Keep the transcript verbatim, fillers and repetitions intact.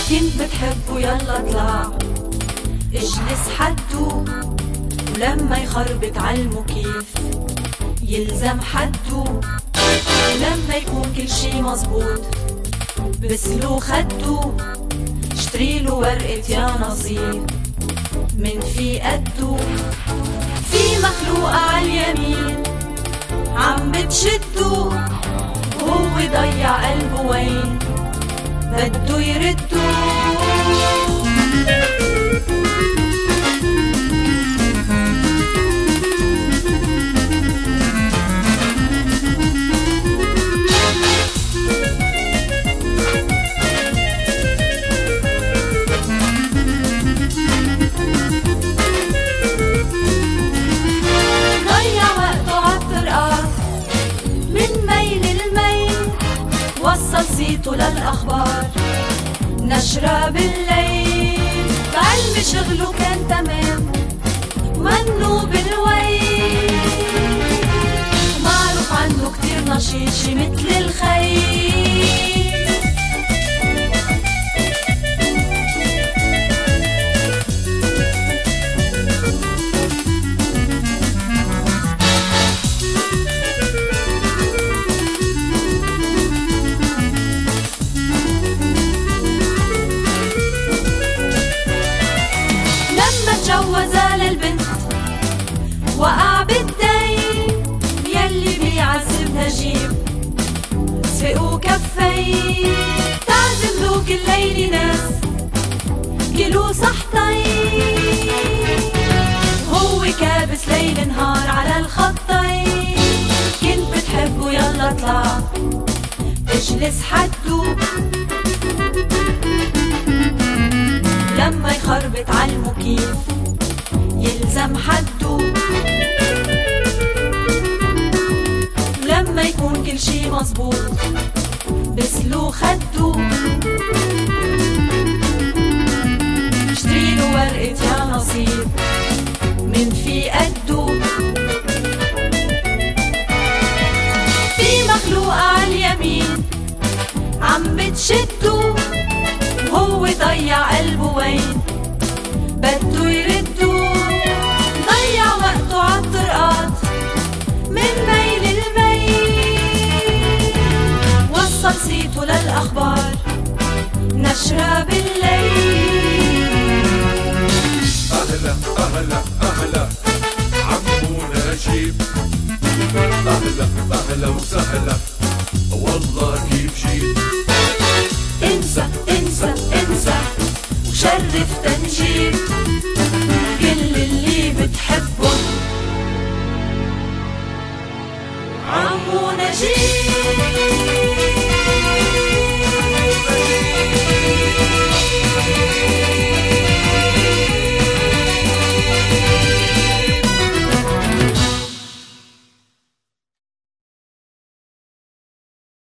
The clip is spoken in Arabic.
كنت بتحبه يلا اطلع اجلس حدو، ولما يخربط عالمكيف يلزم حدو، ولما يكون كل شي مظبوط بسلو خدو، اشتريله ورقة يا نصيب من في قدو. في مخلوقة عاليمين عم بتشدو، وهو ضيع قلبه وين بدو يردو. صيته للأخبار نشرة بالليل، بعلم شغله كان تمام منه بالويل، معروف عنه كتير نشيط شي مثل الخيل. جوزها للبنت وقع بالدين، يلي بيعذبها جيب سفقوا كفين، تعزم له كل ليلة ناس كيلو صحتين، هو كابس ليل نهار على الخطين. كنت بتحبه يلا اطلع اجلس حدو، لما يخربط عالمكيف يلزم حدو، لما يكون كل شي مظبوط بسلو خدو، اشتريله ورقة يا نصيب من في قدو. في مخلوقة عاليمين عم بتشدو، وهو ضيع قلبه وين بدو يردو، ضيع وقته عالطرقات من ميل الميل، وصل صيته للأخبار نشرة بالليل. أهلا أهلا أهلا عمو نجيب، أهلا أهلا وسهلا والله كيف جيت. انسى انسى انسى وشرف تنجيب كل اللي بتحبه عمو نجيب.